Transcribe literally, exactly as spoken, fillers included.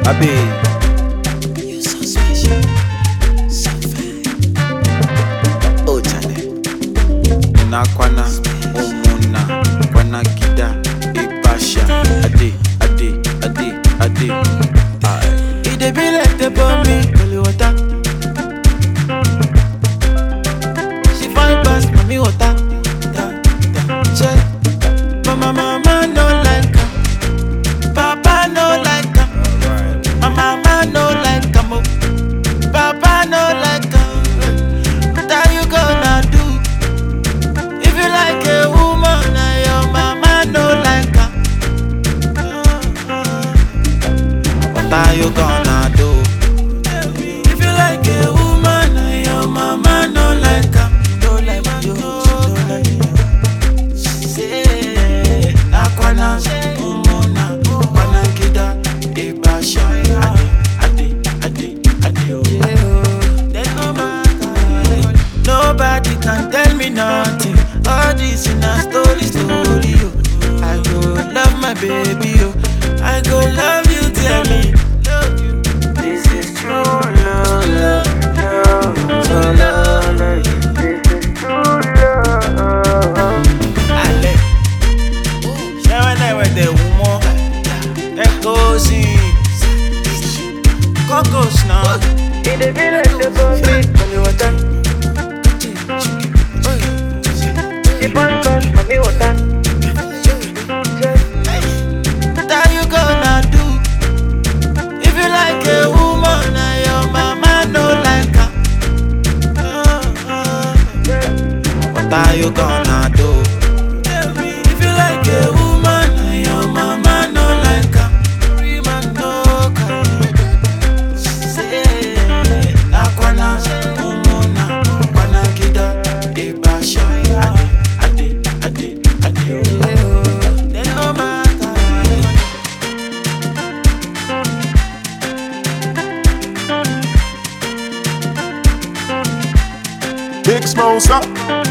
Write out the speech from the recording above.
Abi. You're so special, so fine. Oh, Charlie. Nakwana, Omuna, Kwana Kida, Ipasha, Ade, Ade, Ade, Ade. It dey be like the bombi, holy water. She find past mommy water. Da, da, check. Mama, mama no like her. Papa no like her. Mama, mama no like her. Mo. Papa no like her. What are you gonna do? If you like a woman and your mama no like her, what are you gonna do? If you like a woman and your mama no like her, no like you, no like you. Say, Nakwana, Umona, Kwana Kida, Ibasha, Ade, Ade, Ade, Ade. There's no matter. Nobody can tell me nothing. All this in a story, story. Oh. I go love my baby. Oh. I go love you, tell me. Love you. This is true love, love, love, so love. This is true love. Ale, share when I went the woman. Let go see. Cocos now. In the village, the bombi, holy water. The bombi, mommy water. What are you gonna do? If you like a woman and your mama no like her, what are you gonna do? If you like a woman and your mama no like her, man no can. Say, Nakwana, Umona, Kwana Kida, Ibasha, Ade, Ade, Ade, Ade. Then no matter. Big Smosa.